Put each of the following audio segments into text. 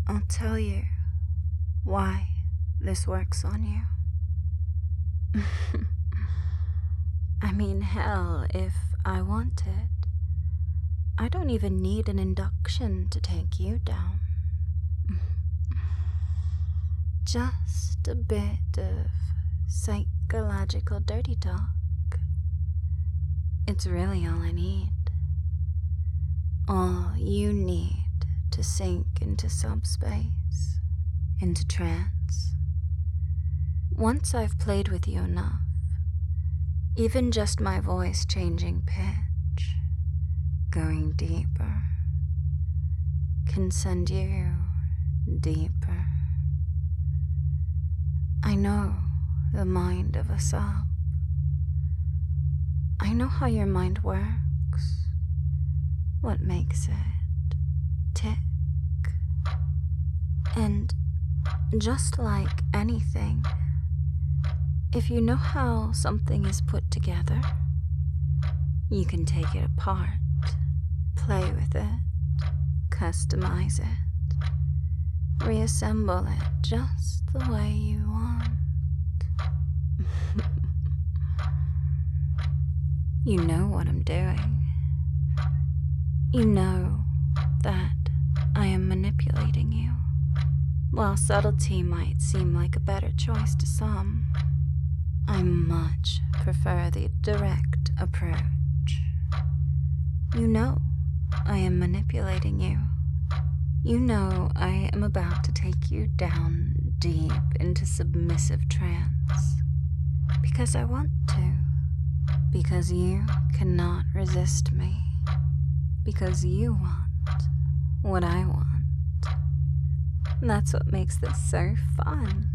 I'll tell you why this works on you. I mean, hell, if I wanted, I don't even need an induction to take you down. Just a bit of psychological dirty talk. It's really all I need. All you need to sink into subspace, into trance. Once I've played with you enough, even just my voice changing pitch, going deeper, can send you deeper. I know the mind of a sub. I know how your mind works, what makes it tick. And just like anything, if you know how something is put together, you can take it apart, play with it, customize it, reassemble it just the way you want. You know what I'm doing. You know that I am manipulating you. While subtlety might seem like a better choice to some, I much prefer the direct approach. You know I am manipulating you. You know I am about to take you down deep into submissive trance. Because I want to. Because you cannot resist me. Because you want what I want. That's what makes this so fun.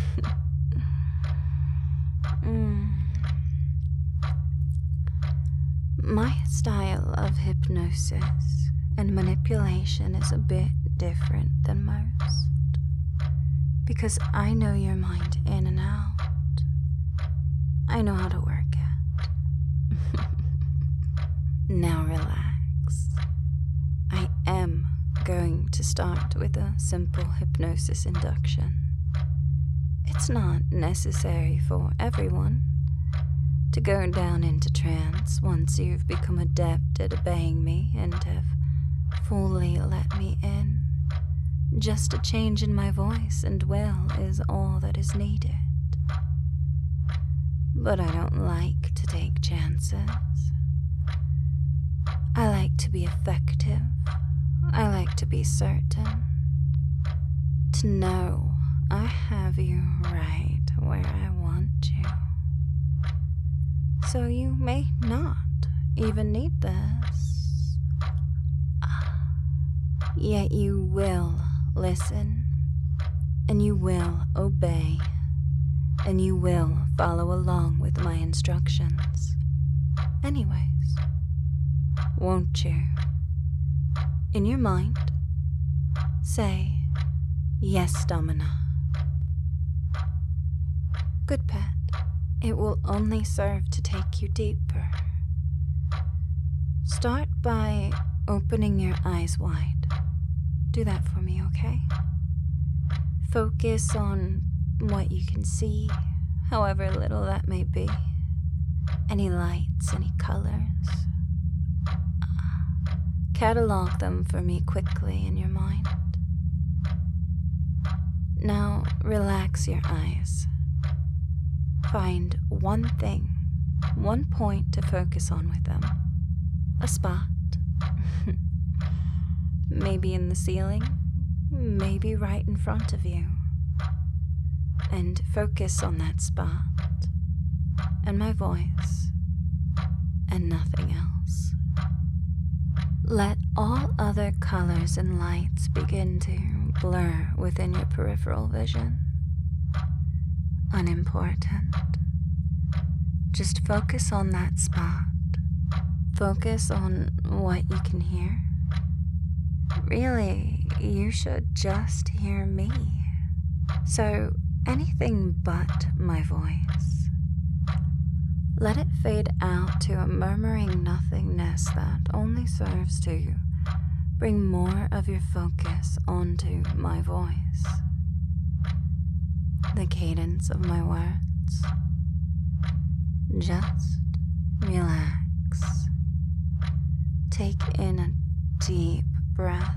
My style of hypnosis and manipulation is a bit different than most. Because I know your mind in and out. I know how to work it. Now relax. I am going to start with a simple hypnosis induction. It's not necessary for everyone to go down into trance once you've become adept at obeying me and have fully let me in. Just a change in my voice and will is all that is needed. But I don't like to take chances. I like to be effective. I like to be certain. To know I have you right where I want you. So you may not even need this. Yet you will listen, and you will obey, and you will follow along with my instructions. Anyways, won't you? In your mind, say, yes, Domina. Good pet. It will only serve to take you deeper. Start by opening your eyes wide. Do that for me, okay? Focus on what you can see, however little that may be. Any lights, any colors. Catalog them for me quickly in your mind. Now relax your eyes. Find one thing, one point to focus on with them. A spot. Maybe in the ceiling, maybe right in front of you. And focus on that spot, and my voice, and nothing else. Let all other colors and lights begin to blur within your peripheral vision. Unimportant. Just focus on that spot. Focus on what you can hear. Really, you should just hear me. So, anything but my voice. Let it fade out to a murmuring nothingness that only serves to bring more of your focus onto my voice, the cadence of my words. Just relax. Take in a deep breath.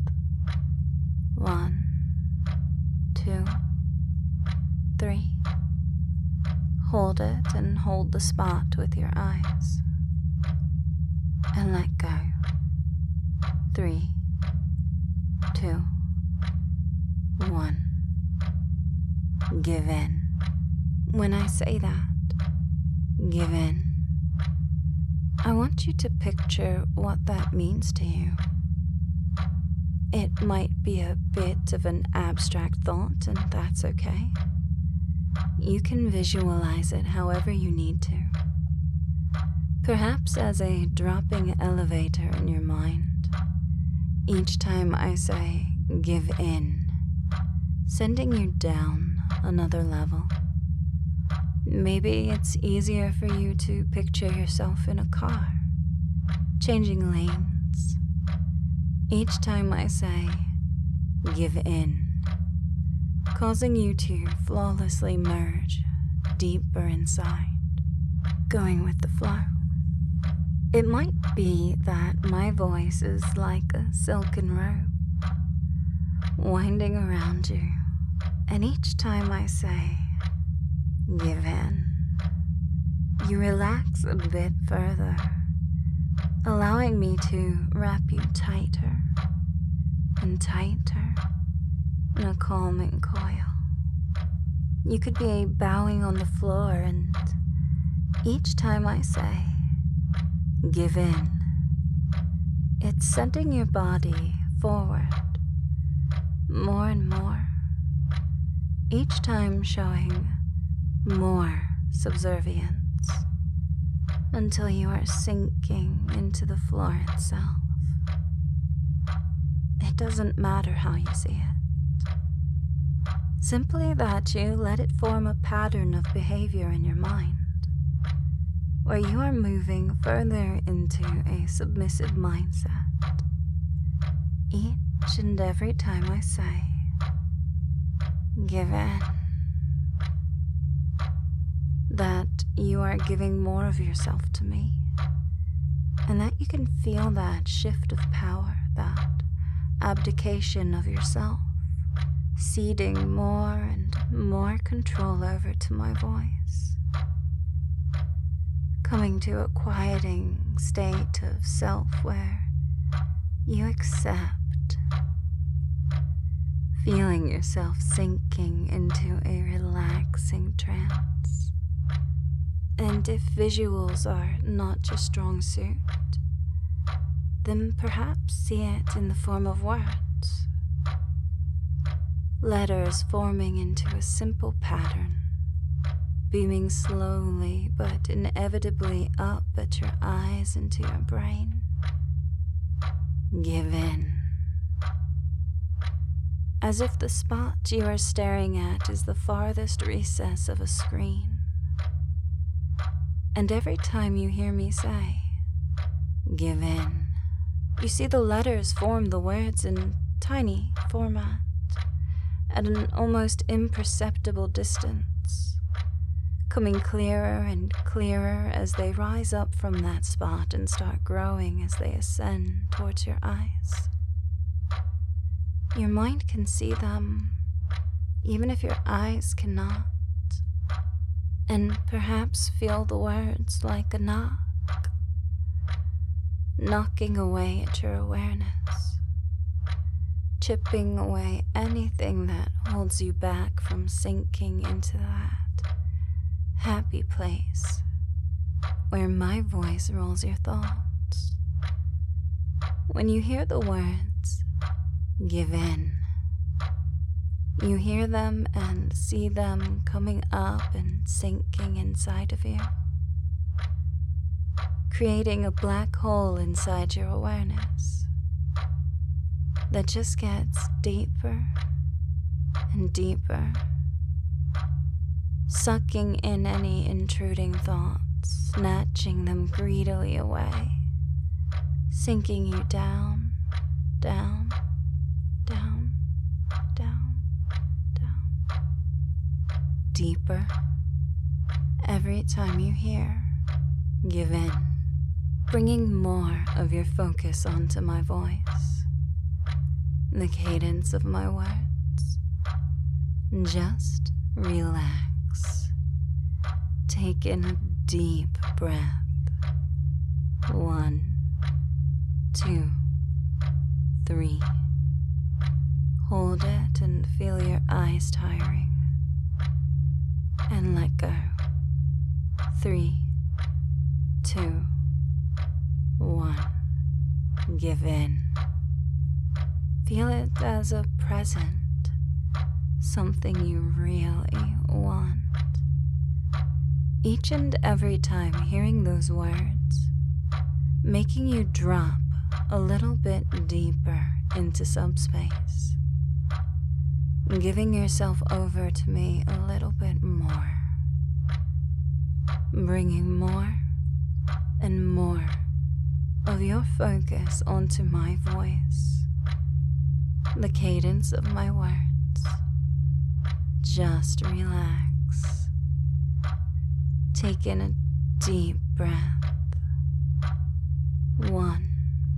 1, 2, 3. Hold it and hold the spot with your eyes. And let go. 3, 2, 1. Give in. When I say that, give in, I want you to picture what that means to you. It might be a bit of an abstract thought, and that's okay. You can visualize it however you need to. Perhaps as a dropping elevator in your mind. Each time I say, give in, sending you down another level. Maybe it's easier for you to picture yourself in a car, changing lanes. Each time I say, give in, causing you to flawlessly merge deeper inside, going with the flow. It might be that my voice is like a silken rope, winding around you, and each time I say, give in, you relax a bit further, allowing me to wrap you tighter and tighter in a calming coil. You could be bowing on the floor, and each time I say, give in, it's sending your body forward more and more, each time showing more subservience until you are sinking into the floor itself. It doesn't matter how you see it, simply that you let it form a pattern of behavior in your mind, where you are moving further into a submissive mindset. Each and every time I say, give in, that you are giving more of yourself to me, and that you can feel that shift of power, that abdication of yourself, ceding more and more control over to my voice, coming to a quieting state of self where you accept, feeling yourself sinking into a relaxing trance. And if visuals are not your strong suit, then perhaps see it in the form of words. Letters forming into a simple pattern, beaming slowly but inevitably up at your eyes into your brain. Give in. As if the spot you are staring at is the farthest recess of a screen. And every time you hear me say, give in, you see the letters form the words in tiny format, at an almost imperceptible distance, coming clearer and clearer as they rise up from that spot and start growing as they ascend towards your eyes. Your mind can see them, even if your eyes cannot, and perhaps feel the words like a knock, knocking away at your awareness, chipping away anything that holds you back from sinking into that happy place where my voice rolls your thoughts. When you hear the words, give in, you hear them and see them coming up and sinking inside of you, creating a black hole inside your awareness that just gets deeper and deeper, sucking in any intruding thoughts, snatching them greedily away, sinking you down, down, down, down, down. Deeper. Every time you hear, give in, bringing more of your focus onto my voice, the cadence of my words. Just relax. Take in a deep breath. 1, 2, 3. Hold it and feel your eyes tiring. And let go. 3, 2, 1. Give in. Feel it as a present, something you really want. Each and every time hearing those words, making you drop a little bit deeper into subspace, giving yourself over to me a little bit more, bringing more and more of your focus onto my voice, the cadence of my words. Just relax. Take in a deep breath. 1,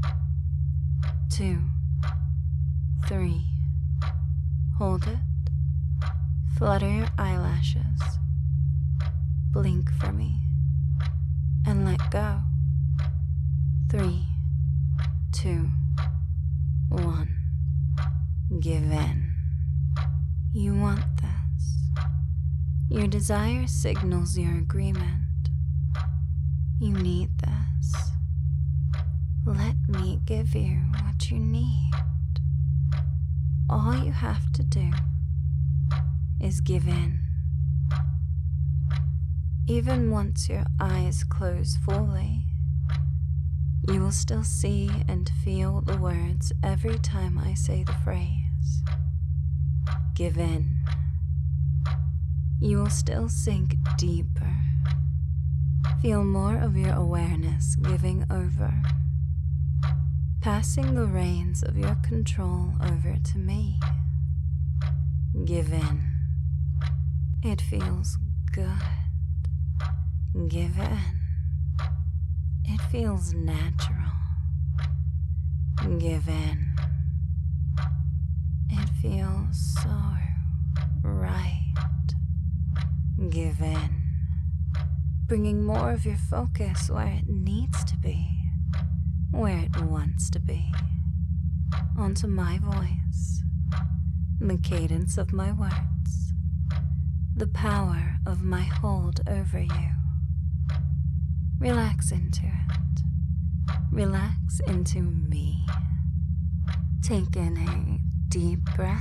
2, 3. Hold it. Flutter your eyelashes. Blink for me. And let go. 3, 2, 1. Give in. You want this. Your desire signals your agreement. You need this. Let me give you what you need. All you have to do is give in. Even once your eyes close fully, you will still see and feel the words every time I say the phrase. Give in. You will still sink deeper. Feel more of your awareness giving over, passing the reins of your control over to me. Give in. It feels good. Give in. It feels natural. Give in. It feels so right. Give in. Bringing more of your focus where it needs to be, where it wants to be, onto my voice, the cadence of my words, the power of my hold over you. Relax into it. Relax into me. Take in a deep breath.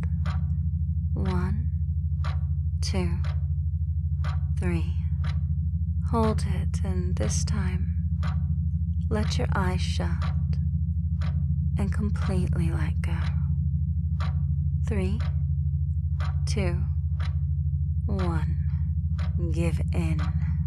1, 2, 3. Hold it, and this time, let your eyes shut and completely let go. 3, 2, 1. Give in.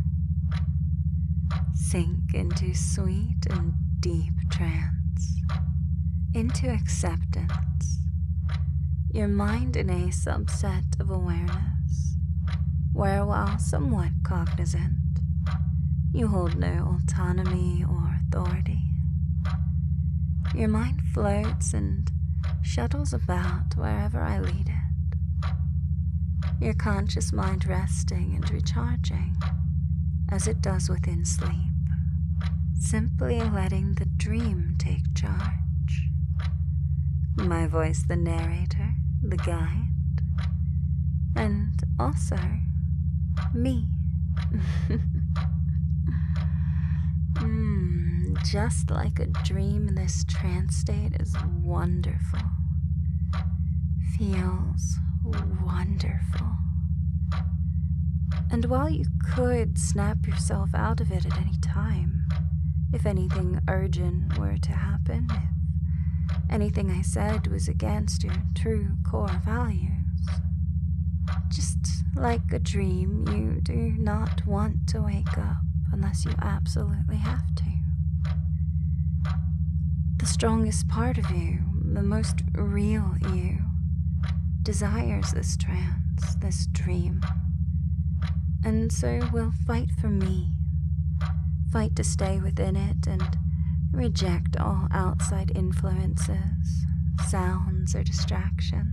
Sink into sweet and deep trance, into acceptance. Your mind in a subset of awareness, where while somewhat cognizant, you hold no autonomy or authority. Your mind floats and shuttles about wherever I lead it. Your conscious mind resting and recharging as it does within sleep, simply letting the dream take charge. My voice the narrator, the guide, and also me. Just like a dream, this trance state is wonderful. Feels wonderful. And while you could snap yourself out of it at any time, if anything urgent were to happen, if anything I said was against your true core values, just like a dream, you do not want to wake up unless you absolutely have to. The strongest part of you, the most real you, desires this trance, this dream, and so will fight for me, fight to stay within it and reject all outside influences, sounds, or distractions,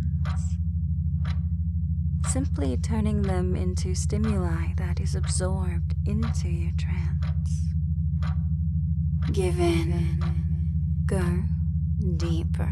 simply turning them into stimuli that is absorbed into your trance. Give in, go deeper.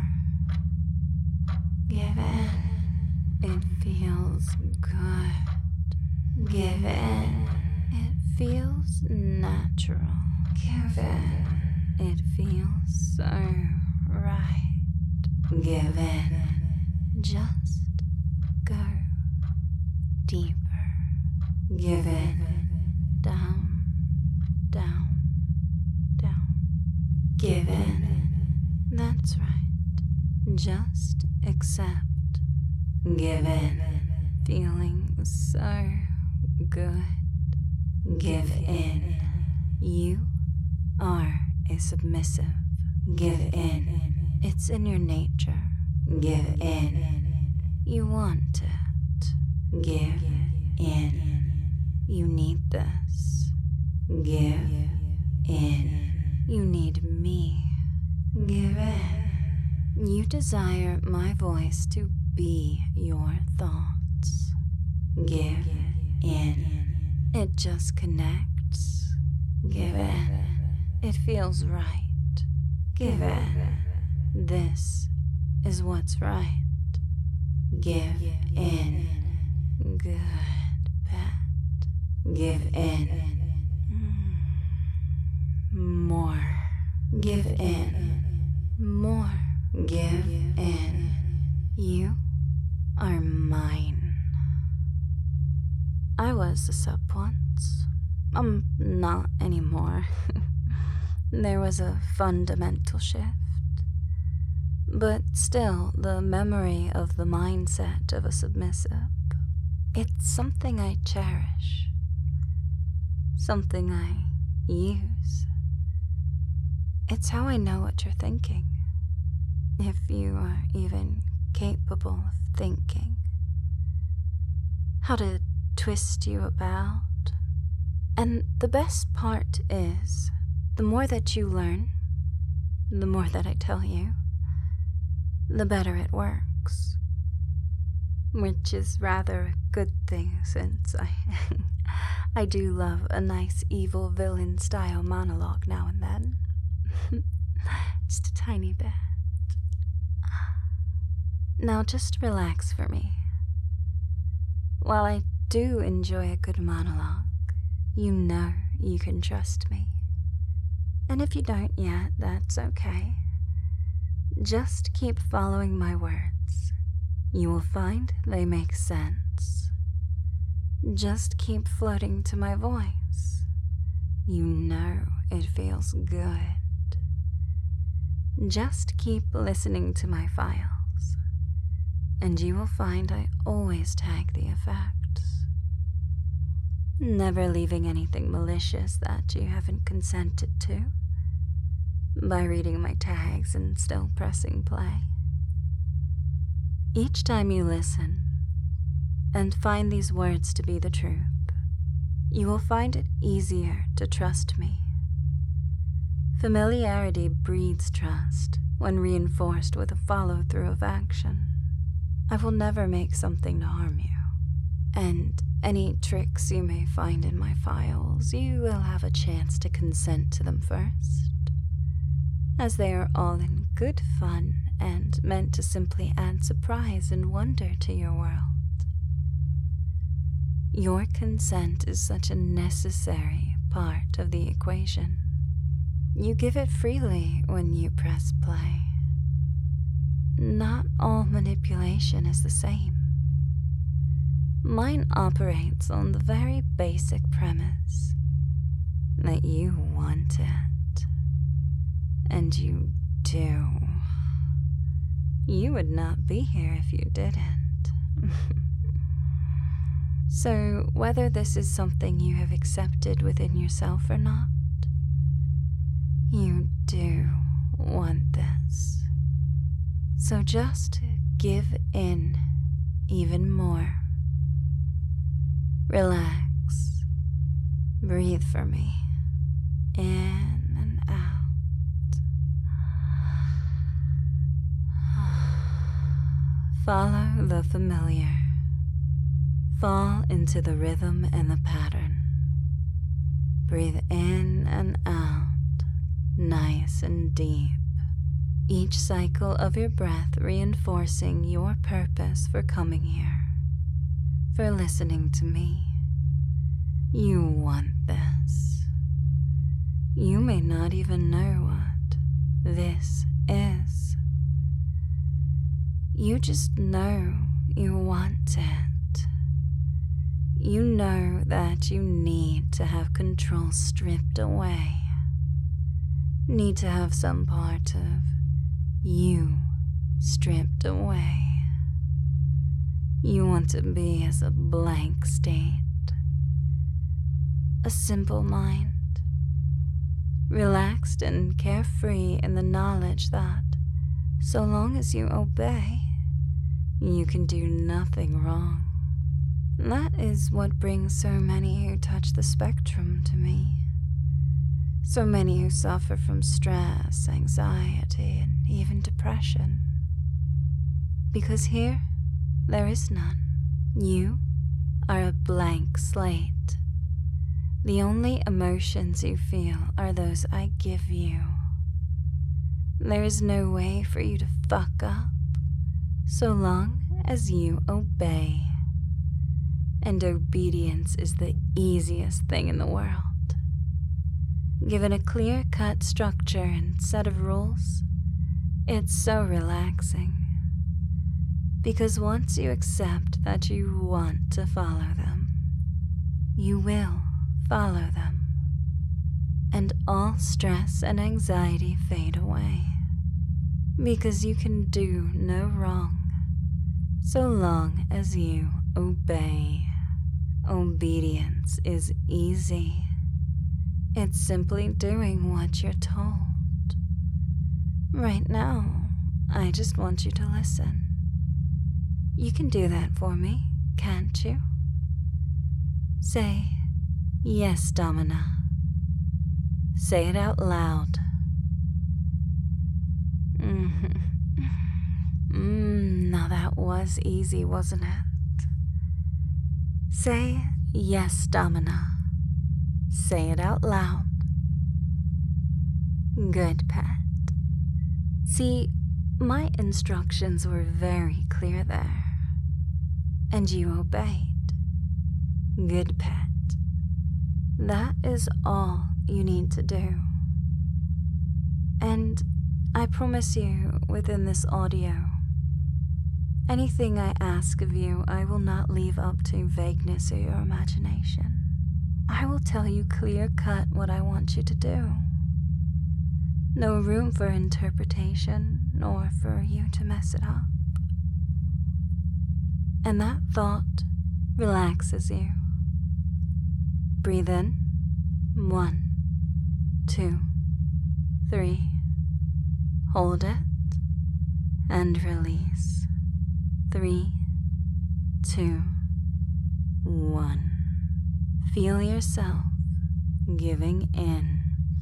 Give in, it feels good. Give in, it feels natural. Give in, it feels so right. Give in, just go deeper. Give in, down, down, down. Give in, that's right. Just accept. Give in, feeling so good. Give in, you are a submissive. Give in, it's in your nature. Give in, you want it. Give in, you need this. Give in, you need me. Give in, you desire my voice to be your thoughts. Give in, it just connects. Give in, it feels right. Give in, this is what's right. Give in, good pet. Give in, more. Give in, more. Give in, you are mine. I was a sub once. Not anymore. There was a fundamental shift. But still, the memory of the mindset of a submissive, it's something I cherish. Something I use. It's how I know what you're thinking. If you are even capable of thinking. How to twist you about. And the best part is, the more that you learn, the more that I tell you, the better it works. Which is rather a good thing, since I do love a nice evil villain style monologue now and then. Just a tiny bit. Now just relax for me. While I do enjoy a good monologue, you know you can trust me. And if you don't yet, that's okay. Just keep following my words. You will find they make sense. Just keep floating to my voice. You know it feels good. Just keep listening to my files, and you will find I always tag the effects. Never leaving anything malicious that you haven't consented to by reading my tags and still pressing play. Each time you listen and find these words to be the truth, you will find it easier to trust me. Familiarity breeds trust when reinforced with a follow-through of action. I will never make something to harm you, and any tricks you may find in my files, you will have a chance to consent to them first, as they are all in good fun and meant to simply add surprise and wonder to your world. Your consent is such a necessary part of the equation. You give it freely when you press play. Not all manipulation is the same. Mine operates on the very basic premise that you want it. And you do. You would not be here if you didn't. So, whether this is something you have accepted within yourself or not, you do want this. So just give in even more. Relax. Breathe for me. In and out. Follow the familiar. Fall into the rhythm and the pattern. Breathe in and out, nice and deep. Each cycle of your breath reinforcing your purpose for coming here, for listening to me. You want this. You may not even know what this is. You just know you want it. You know that you need to have control stripped away. Need to have some part of you stripped away. You want to be as a blank state, a simple mind, relaxed and carefree in the knowledge that so long as you obey, you can do nothing wrong. That is what brings so many who touch the spectrum to me. So many who suffer from stress, anxiety, and even depression. Because here, there is none. You are a blank slate. The only emotions you feel are those I give you. There is no way for you to fuck up, so long as you obey. And obedience is the easiest thing in the world. Given a clear-cut structure and set of rules, it's so relaxing. Because once you accept that you want to follow them, you will follow them. And all stress and anxiety fade away. Because you can do no wrong, so long as you obey. Obedience is easy. It's simply doing what you're told. Right now, I just want you to listen. You can do that for me, can't you? Say, yes, Domina. Say it out loud. Now that was easy, wasn't it? Say, yes, Domina. Say it out loud. Good, pet. See, my instructions were very clear there, and you obeyed. Good, pet. That is all you need to do. And I promise you, within this audio, anything I ask of you, I will not leave up to vagueness or your imagination. I will tell you clear-cut what I want you to do. No room for interpretation, nor for you to mess it up. And that thought relaxes you. Breathe in. 1, 2, 3. Hold it. And release. 3, 2, 1. Feel yourself giving in.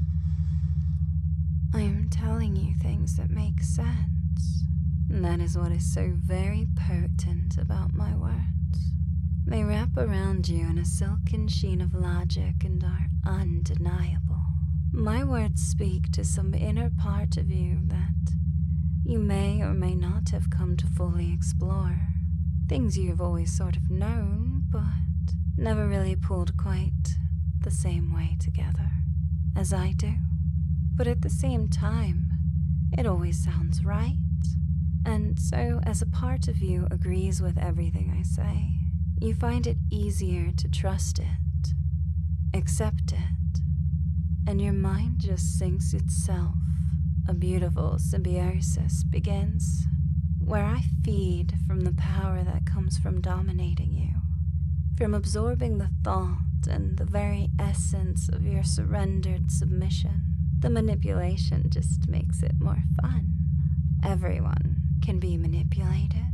I am telling you things that make sense. That is what is so very potent about my words. They wrap around you in a silken sheen of logic and are undeniable. My words speak to some inner part of you that you may or may not have come to fully explore. Things you've always sort of known, but never really pulled quite the same way together as I do. But at the same time, it always sounds right. And so as a part of you agrees with everything I say, you find it easier to trust it, accept it, and your mind just sinks itself. A beautiful symbiosis begins, where I feed from the power that comes from dominating you, from absorbing the thought and the very essence of your surrendered submission. The manipulation just makes it more fun. Everyone can be manipulated.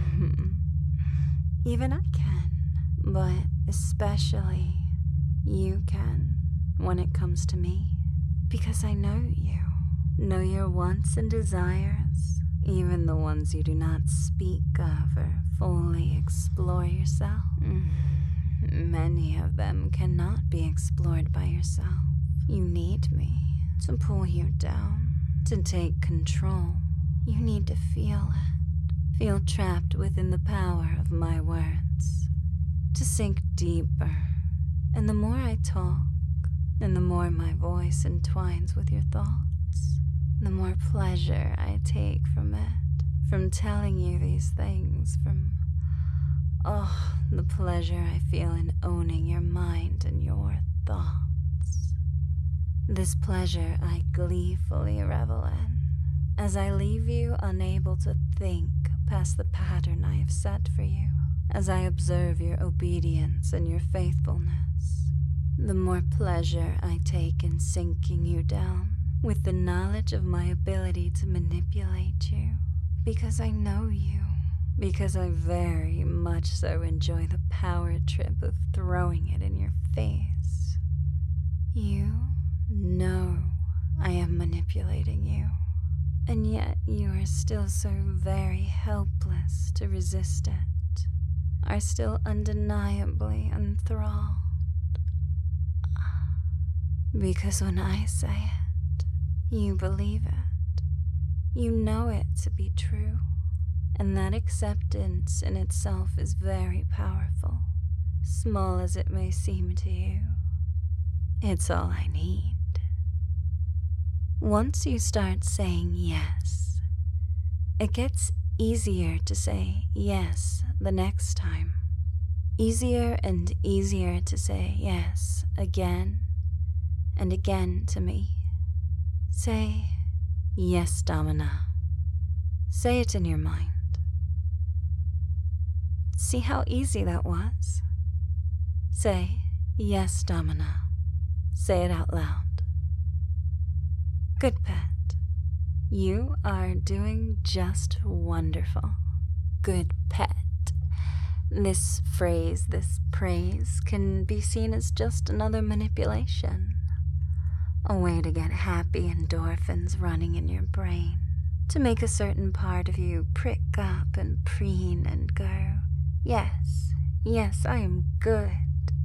Even I can, but especially you can when it comes to me. Because I know your wants and desires, even the ones you do not speak of or fully explore yourself. Many of them cannot be explored by yourself. You need me to pull you down, to take control. You need to feel it. Feel trapped within the power of my words. To sink deeper. And the more I talk, and the more my voice entwines with your thoughts, the more pleasure I take from it. From telling you these things, from the pleasure I feel in owning your mind and your thoughts. This pleasure I gleefully revel in, as I leave you unable to think past the pattern I have set for you, as I observe your obedience and your faithfulness. The more pleasure I take in sinking you down with the knowledge of my ability to manipulate you, because I know you. Because I very much so enjoy the power trip of throwing it in your face. You know I am manipulating you, and yet you are still so very helpless to resist it, are still undeniably enthralled. Because when I say it, you believe it. You know it to be true. And that acceptance in itself is very powerful, small as it may seem to you. It's all I need. Once you start saying yes, it gets easier to say yes the next time. Easier and easier to say yes again and again to me. Say, yes, Domina. Say it in your mind. See how easy that was? Say, yes, Domina. Say it out loud. Good, pet. You are doing just wonderful. Good, pet. This phrase, this praise, can be seen as just another manipulation. A way to get happy endorphins running in your brain. To make a certain part of you prick up and preen and go, yes, yes, I am good.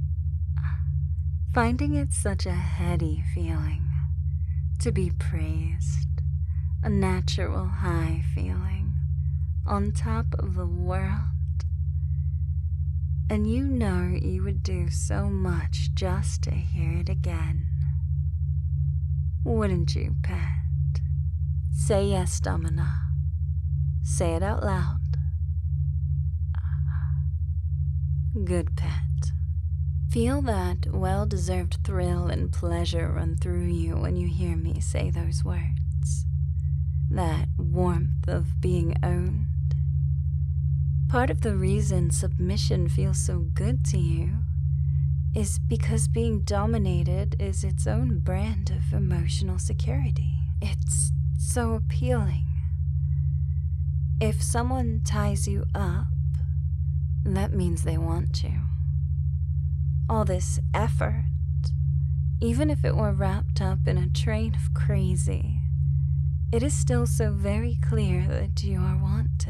Finding it such a heady feeling to be praised, a natural high feeling on top of the world. And you know you would do so much just to hear it again. Wouldn't you, pet? Say yes, Domina. Say it out loud. Good, pet. Feel that well-deserved thrill and pleasure run through you when you hear me say those words. That warmth of being owned. Part of the reason submission feels so good to you is because being dominated is its own brand of emotional security. It's so appealing. If someone ties you up, that means they want you. All this effort, even if it were wrapped up in a train of crazy, it is still so very clear that you are wanted.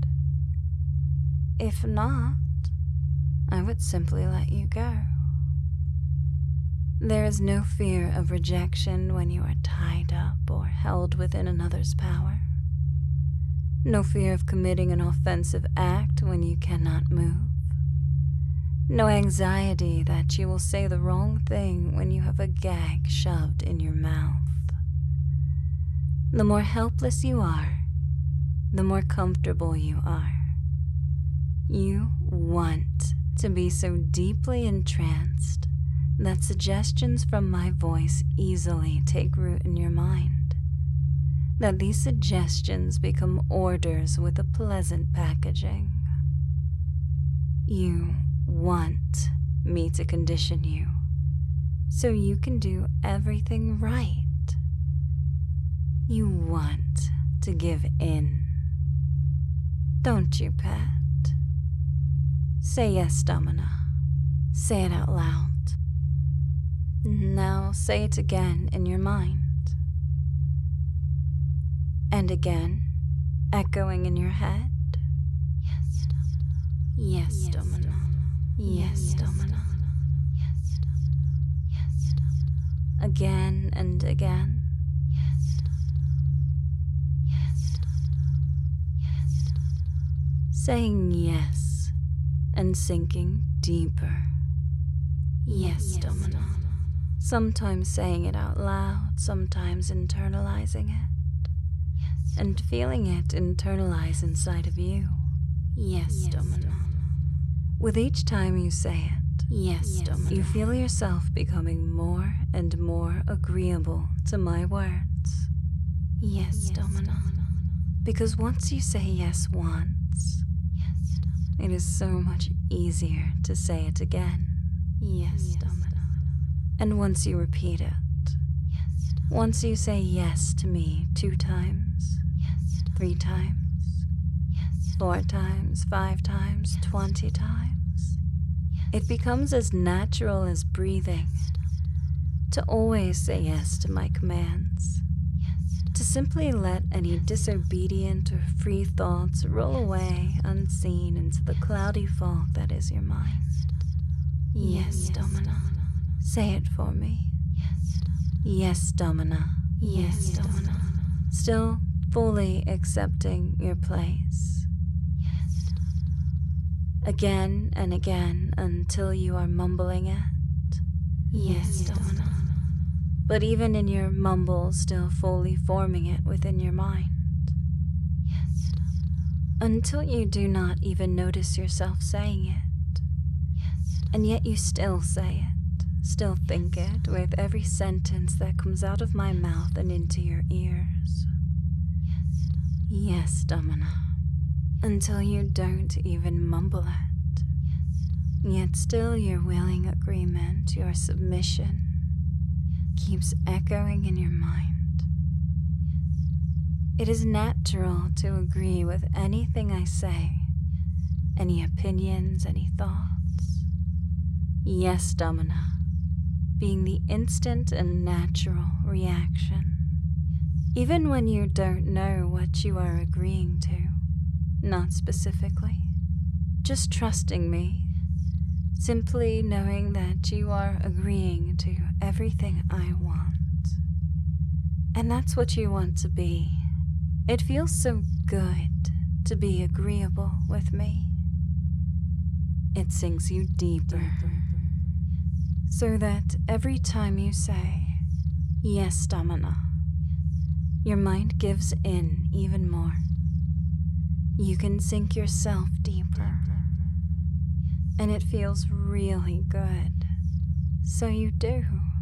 If not, I would simply let you go. There is no fear of rejection when you are tied up or held within another's power. No fear of committing an offensive act when you cannot move. No anxiety that you will say the wrong thing when you have a gag shoved in your mouth. The more helpless you are, the more comfortable you are. You want to be so deeply entranced that suggestions from my voice easily take root in your mind. That these suggestions become orders with a pleasant packaging. You want me to condition you so you can do everything right. You want to give in. Don't you, pet? Say yes, Domina. Say it out loud. Now say it again in your mind. And again, echoing in your head. Yes, Domina. Yes, Domina. Again and again. Saying yes and sinking deeper. Yes, Domina. Sometimes saying it out loud, sometimes internalizing it. And feeling it internalize inside of you. Yes, Domina. With each time you say it, yes, Domina, you feel yourself becoming more and more agreeable to my words. Yes, Domina. Because once you say yes once, it is so much easier to say it again. Yes, Domina. And once you repeat it, once you say yes to me 2 times, 3 times, 4 times, 5 times, 20 times, it becomes as natural as breathing to always say yes to my commands, to simply let any disobedient or free thoughts roll away unseen into the cloudy fog that is your mind. Yes, Domina. Say it for me. Yes, Domina. Yes, Domina. Still fully accepting your place. Again and again until you are mumbling it. Yes, Domina. But even in your mumble, still fully forming it within your mind. Until you do not even notice yourself saying it. And yet you still say it, still think it with every sentence that comes out of my mouth and into your ears. Yes, Domina. Until you don't even mumble it. Yet still your willing agreement, your submission, keeps echoing in your mind. It is natural to agree with anything I say, any opinions, any thoughts. Yes, Domina, being the instant and natural reaction. Even when you don't know what you are agreeing to, not specifically, just trusting me, simply knowing that you are agreeing to everything I want. And that's what you want to be. It feels so good to be agreeable with me. It sinks you deeper, so that every time you say, yes, Domina, your mind gives in even more. You can sink yourself deeper, and it feels really good. So you do.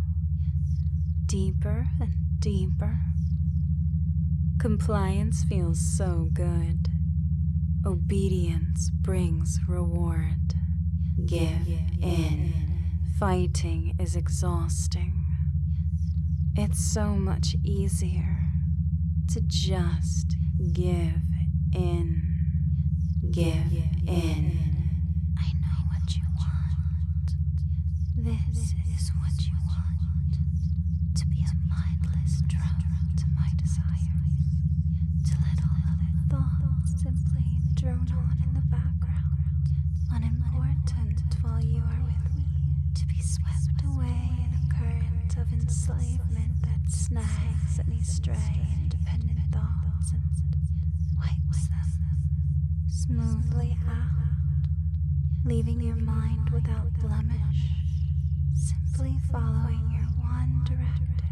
Deeper and deeper. Compliance feels so good. Obedience brings reward. Give in. Fighting is exhausting. It's so much easier to just give in. Give in. I know what you want. This is what you want. To be a mindless drum to my desires. To let all other thoughts simply drone on in the background. Unimportant while you are with me. To be swept away in a current of enslavement that snags any stray independent thoughts and wipes them smoothly out, leaving your mind without blemish, simply following your one directive,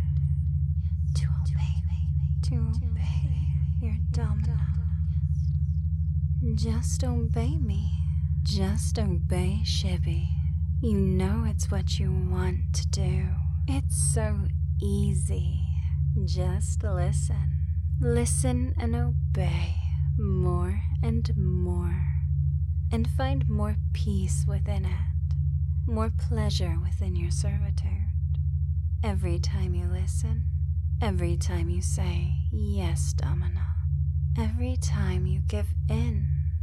to obey your Domina. Just obey me, just obey Shibby. You know it's what you want to do. It's so easy. Just listen. Listen and obey more and more. And find more peace within it. More pleasure within your servitude. Every time you listen. Every time you say, yes, Domina. Every time you give in.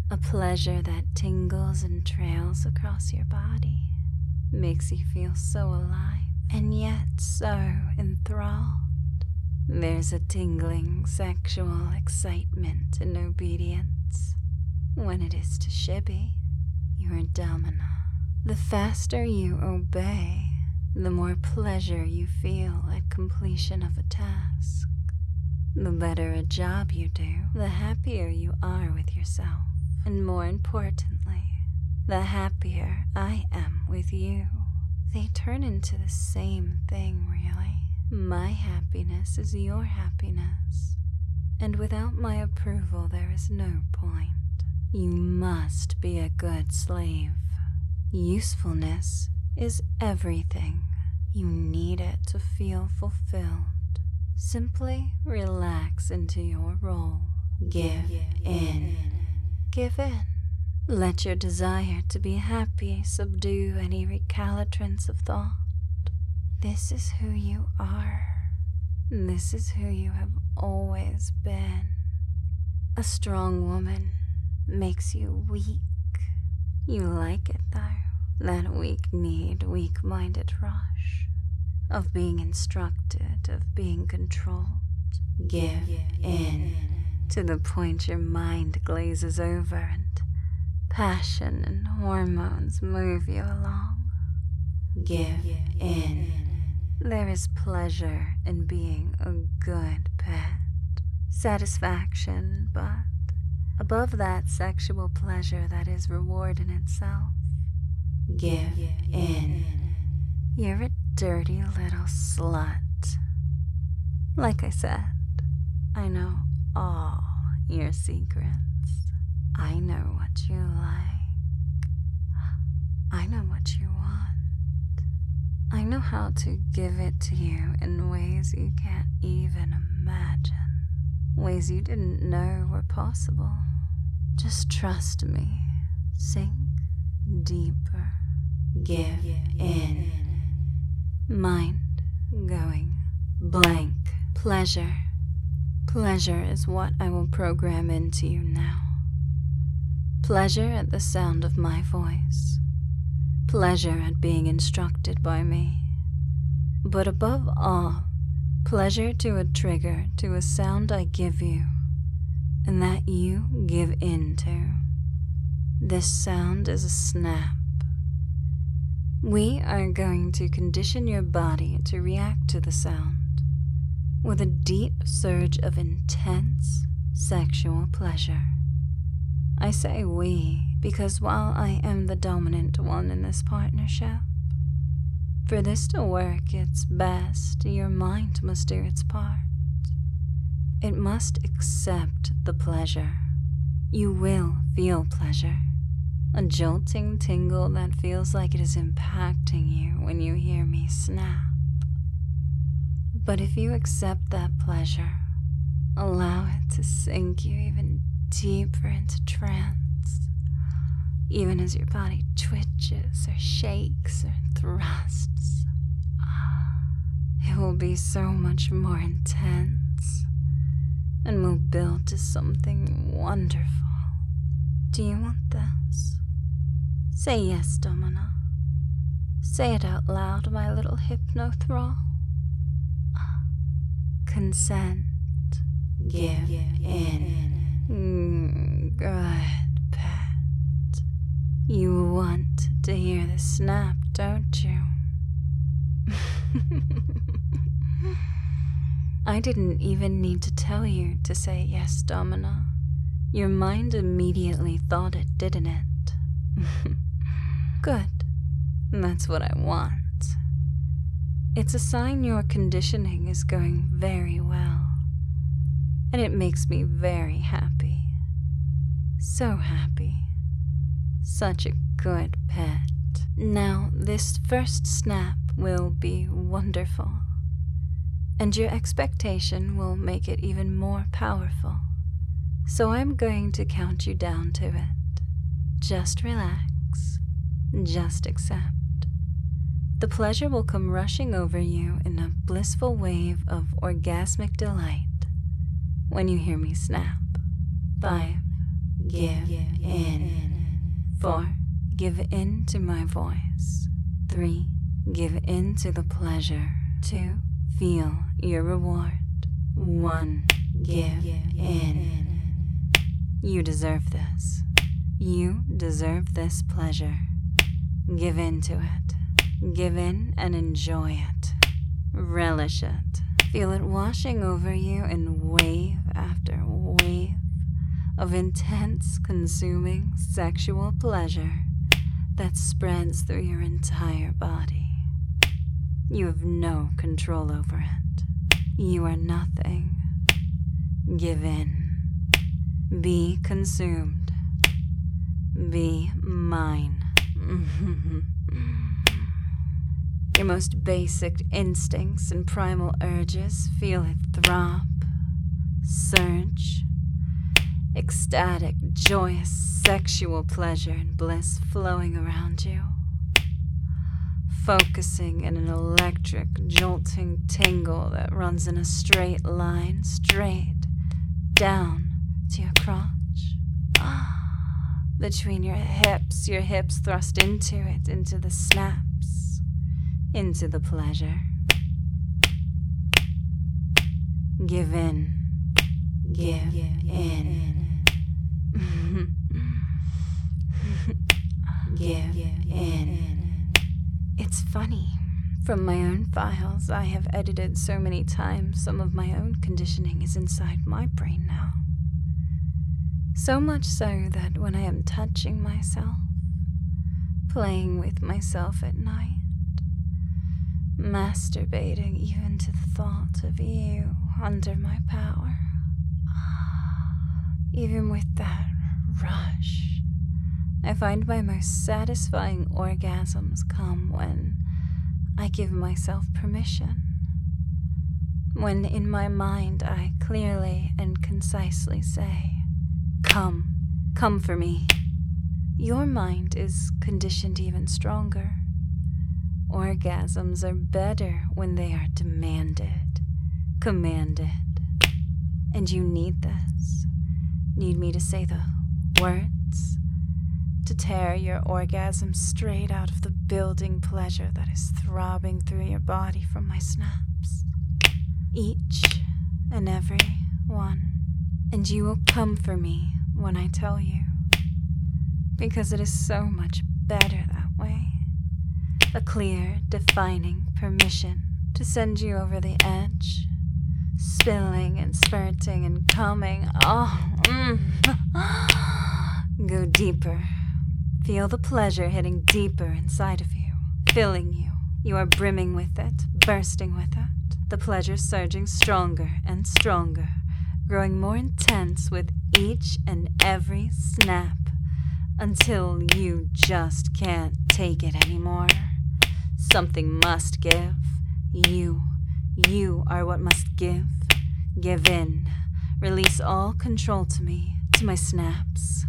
A pleasure that tingles and trails across your body, makes you feel so alive and yet so enthralled. There's a tingling sexual excitement and obedience when it is to Shibby, your domina. The faster you obey, the more pleasure you feel at completion of a task. The better a job you do, the happier you are with yourself. And more importantly, the happier I am with you. They turn into the same thing, really. My happiness is your happiness. And without my approval, there is no point. You must be a good slave. Usefulness is everything. You need it to feel fulfilled. Simply relax into your role. Give in. Give in. Let your desire to be happy subdue any recalcitrance of thought. This is who you are. This is who you have always been. A strong woman makes you weak. You like it, though, that weak-kneed, weak-minded rush of being instructed, of being controlled. Give in to the point your mind glazes over and passion and hormones move you along. Give in. There is pleasure in being a good pet. Satisfaction, but above that sexual pleasure that is reward in itself. Give in. You're a dirty little slut. Like I said, I know all your secrets. I know what you like. I know what you want. I know how to give it to you in ways you can't even imagine. Ways you didn't know were possible. Just trust me. Sink deeper. Give in. Mind going blank. Pleasure. Pleasure is what I will program into you now. Pleasure at the sound of my voice. Pleasure at being instructed by me. But above all, pleasure to a trigger, to a sound I give you, and that you give in to. This sound is a snap. We are going to condition your body to react to the sound with a deep surge of intense sexual pleasure. I say we because while I am the dominant one in this partnership, for this to work its best, your mind must do its part. It must accept the pleasure. You will feel pleasure. A jolting tingle that feels like it is impacting you when you hear me snap. But if you accept that pleasure, allow it to sink you even deeper into trance, even as your body twitches or shakes or thrusts. It will be so much more intense and will build to something wonderful. Do you want this? Say yes, Domina. Say it out loud, my little hypno-thrall. Consent. Give in. Good pet. You want to hear the snap, don't you? I didn't even need to tell you to say yes, Domina. Your mind immediately thought it, didn't it? Good. That's what I want. It's a sign your conditioning is going very well. And it makes me very happy. So happy. Such a good pet. Now, this first snap will be wonderful. And your expectation will make it even more powerful. So I'm going to count you down to it. Just relax. Just accept. The pleasure will come rushing over you in a blissful wave of orgasmic delight when you hear me snap. 5, give in. 4, give in to my voice. 3, give in to the pleasure. 2, feel your reward. 1, give in. You deserve this. You deserve this pleasure. Give in to it. Give in and enjoy it. Relish it. Feel it washing over you in wave after wave of intense, consuming sexual pleasure that spreads through your entire body. You have no control over it. You are nothing. Give in. Be consumed. Be mine. Your most basic instincts and primal urges feel it throb, surge, ecstatic, joyous, sexual pleasure and bliss flowing around you, focusing in an electric, jolting tingle that runs in a straight line, straight down to your crotch. Between your hips thrust into it, into the snaps, into the pleasure. Give in. Give in. Give in. It's funny. From my own files I have edited so many times, some of my own conditioning is inside my brain now. So much so that when I am touching myself, playing with myself at night, masturbating even to the thought of you under my power, even with that rush, I find my most satisfying orgasms come when I give myself permission. When in my mind I clearly and concisely say, come for me. Your mind is conditioned even stronger. Orgasms are better when they are demanded, commanded. And you need this. Need me to say the words? To tear your orgasm straight out of the building pleasure that is throbbing through your body from my snaps. Each and every one. And you will come for me when I tell you. Because it is so much better that way. A clear, defining permission to send you over the edge. Spilling and spurting and coming. Go deeper. Feel the pleasure hitting deeper inside of you, filling you. You are brimming with it, bursting with it. The pleasure surging stronger and stronger, growing more intense with each and every snap, until you just can't take it anymore. Something must give. You are what must give. Give in. Release all control to me, to my snaps.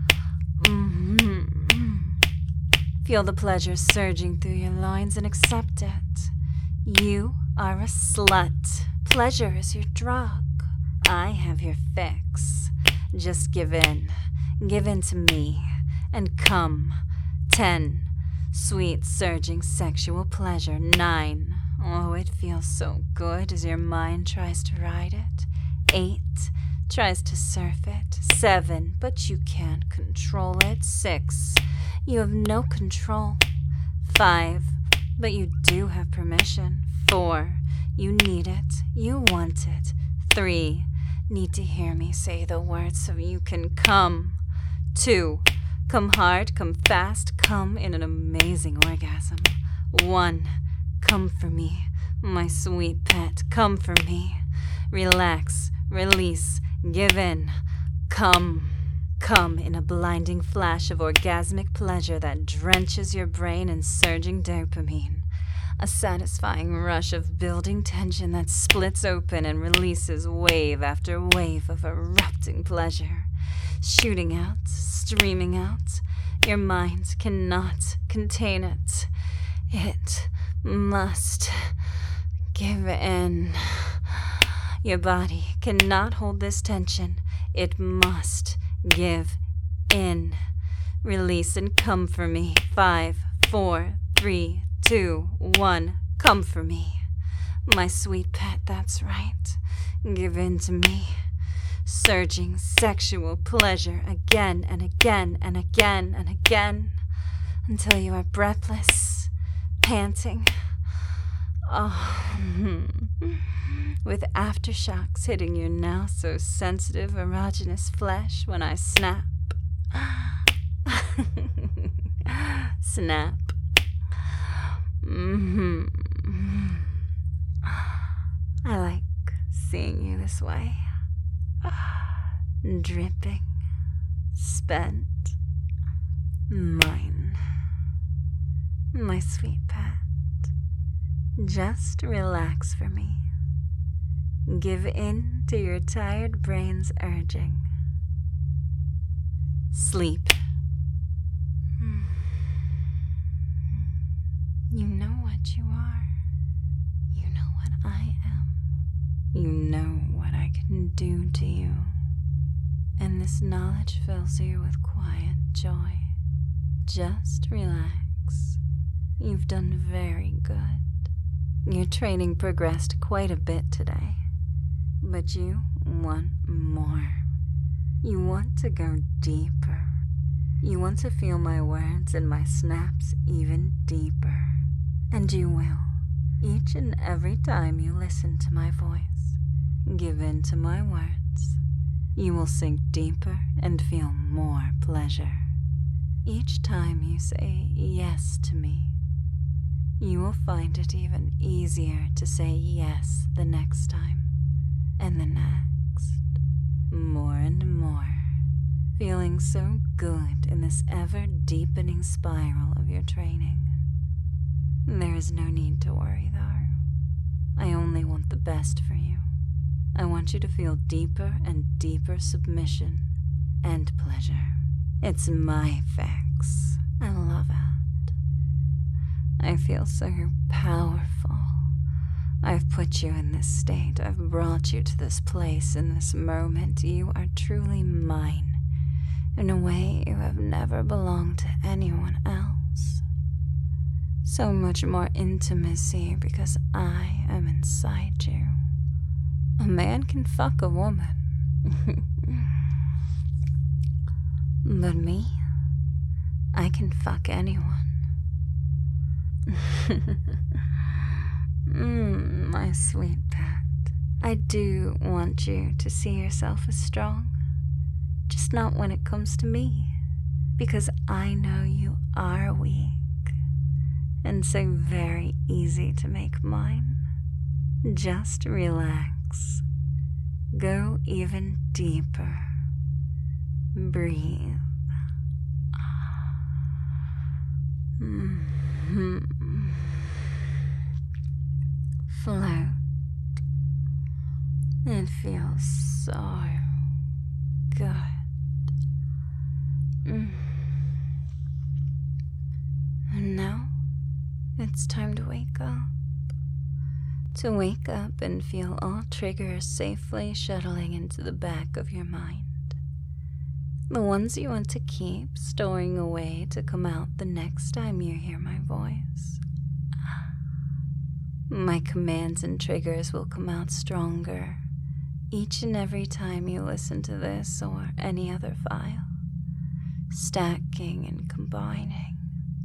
Feel the pleasure surging through your loins and accept it. You are a slut. Pleasure is your drug. I have your fix. Just give in. Give in to me. And come. 10. Sweet, surging sexual pleasure. 9. Oh, it feels so good as your mind tries to ride it. 8. Tries to surf it. 7. But you can't control it. 6. You have no control. 5. But you do have permission. 4. You need it. You want it. 3. Need to hear me say the words so you can come. 2. Come hard, come fast, come in an amazing orgasm. 1. Come for me, my sweet pet, come for me. Relax, release, give in. Come in a blinding flash of orgasmic pleasure that drenches your brain in surging dopamine. A satisfying rush of building tension that splits open and releases wave after wave of erupting pleasure. Shooting out, streaming out. Your mind cannot contain it. It must give in. Your body cannot hold this tension. It must give In. Release and come for me. 5, 4, 3, 2, 1. Come for me. My sweet pet, that's right. Give in to me. Surging sexual pleasure again and again and again and again until you are breathless, panting. Oh, with aftershocks hitting your now so sensitive erogenous flesh when I snap. Snap. I like seeing you this way. Dripping, spent, mine. My sweet pet, just relax for me. Give in to your tired brain's urging. Sleep. You know what you are. You know what I am. You know what I can do to you. And this knowledge fills you with quiet joy. Just relax. You've done very good. Your training progressed quite a bit today. But you want more. You want to go deeper. You want to feel my words and my snaps even deeper. And you will, each and every time you listen to my voice. Give in to my words. You will sink deeper and feel more pleasure. Each time you say yes to me, you will find it even easier to say yes the next time, and the next, more and more, feeling so good in this ever-deepening spiral of your training. There is no need to worry, though. I only want the best for you. I want you to feel deeper and deeper submission and pleasure. It's my fix. I love it. I feel so powerful. I've put you in this state. I've brought you to this place in this moment. You are truly mine. In a way you have never belonged to anyone else. So much more intimacy because I am inside you. A man can fuck a woman. But me, I can fuck anyone. My sweet pet. I do want you to see yourself as strong. Just not when it comes to me. Because I know you are weak. And so very easy to make mine. Just relax. Go even deeper. Breathe. Float. It feels so good. And now it's time to wake up. To wake up and feel all triggers safely shuttling into the back of your mind. The ones you want to keep storing away to come out the next time you hear my voice. My commands and triggers will come out stronger each and every time you listen to this or any other file, stacking and combining.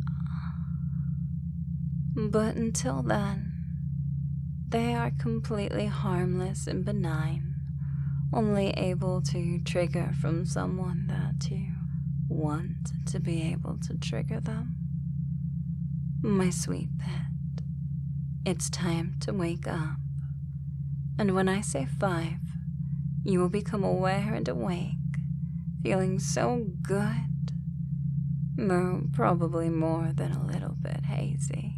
But until then, they are completely harmless and benign, only able to trigger from someone that you want to be able to trigger them. My sweet pet, it's time to wake up. And when I say 5, you will become aware and awake, feeling so good. No, probably more than a little bit hazy.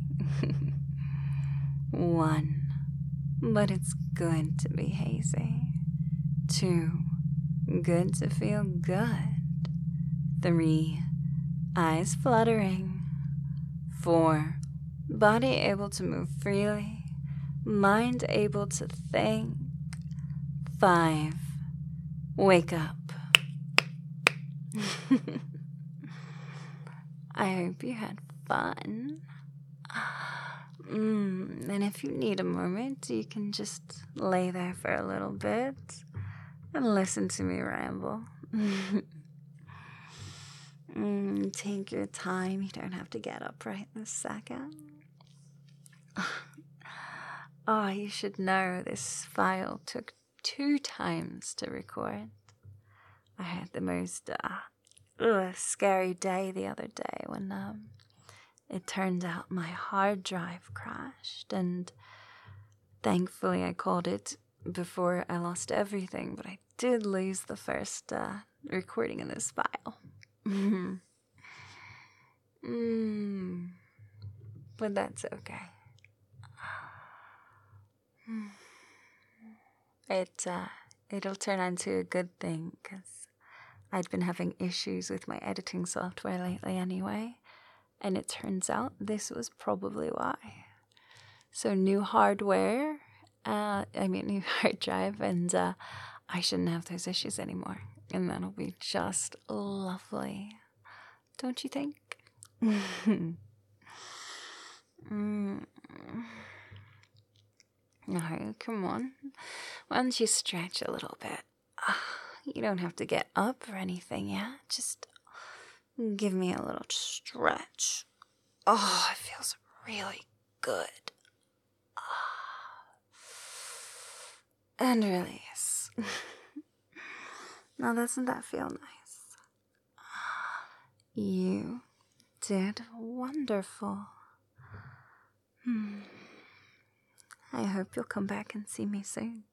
1. But it's good to be hazy. 2. Good to feel good. 3. Eyes fluttering. 4. Body able to move freely. Mind able to think. 5. Wake up. I hope you had fun. And if you need a moment, you can just lay there for a little bit and listen to me ramble. Take your time. You don't have to get up right this second. Oh, you should know this file took 2 times to record. I had the most scary day the other day when it turned out my hard drive crashed, and thankfully I called it before I lost everything, but I did lose the first recording in this file. But that's okay. It'll turn into a good thing, because I'd been having issues with my editing software lately anyway, and it turns out this was probably why. So new hardware, new hard drive, and I shouldn't have those issues anymore, and that'll be just lovely. Don't you think? No, come on. Why don't you stretch a little bit? You don't have to get up or anything, yeah? Just give me a little stretch. Oh, it feels really good. And release. Now, doesn't that feel nice? You did wonderful. I hope you'll come back and see me soon.